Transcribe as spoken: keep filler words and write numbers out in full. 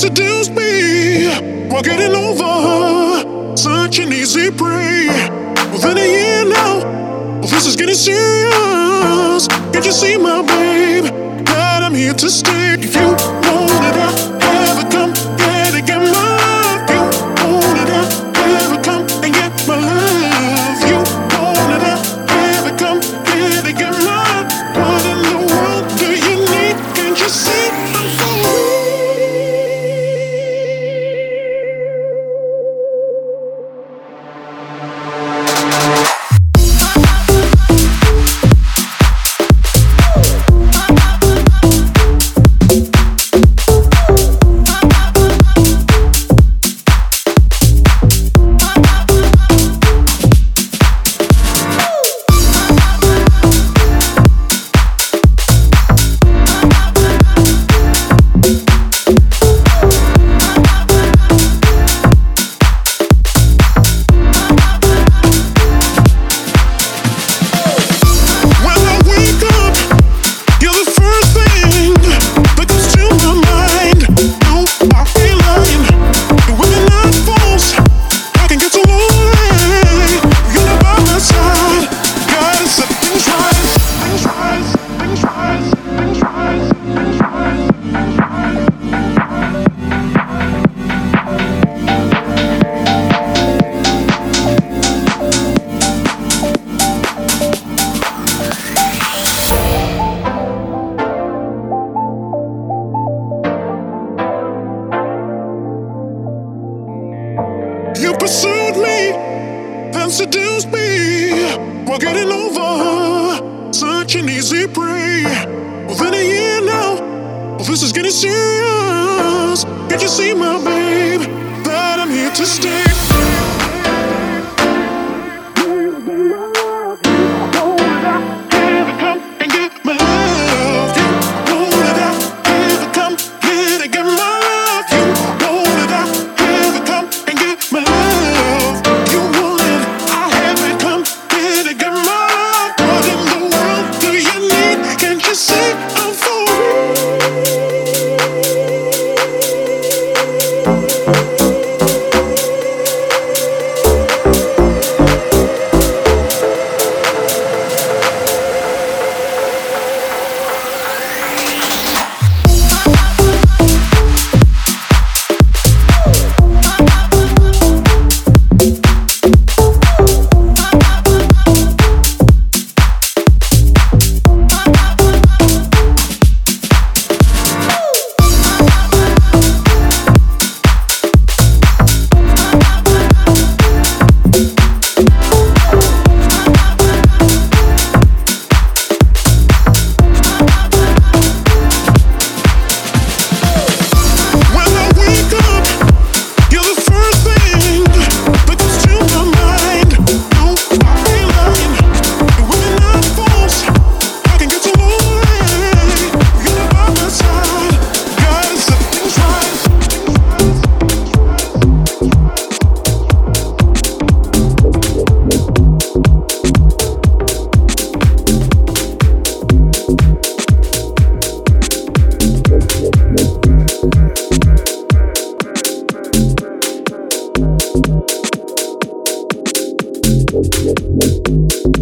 seduce me while getting over such an easy prey. Within a year now, well, this is getting serious. Can't you see, my babe, that I'm here to stay? If you want it, I'll have it. Come get it, get my love. You want it, I'll have it. Come and get my love. You want it, I'll have it. Come get it, get my love. What in the world do you need? Can't you see I'm for real? You pursued me, then seduced me while getting over such an easy prey. Within a year now, well, this is getting serious. Can't you see, my babe, that I'm here to stay? Thank you.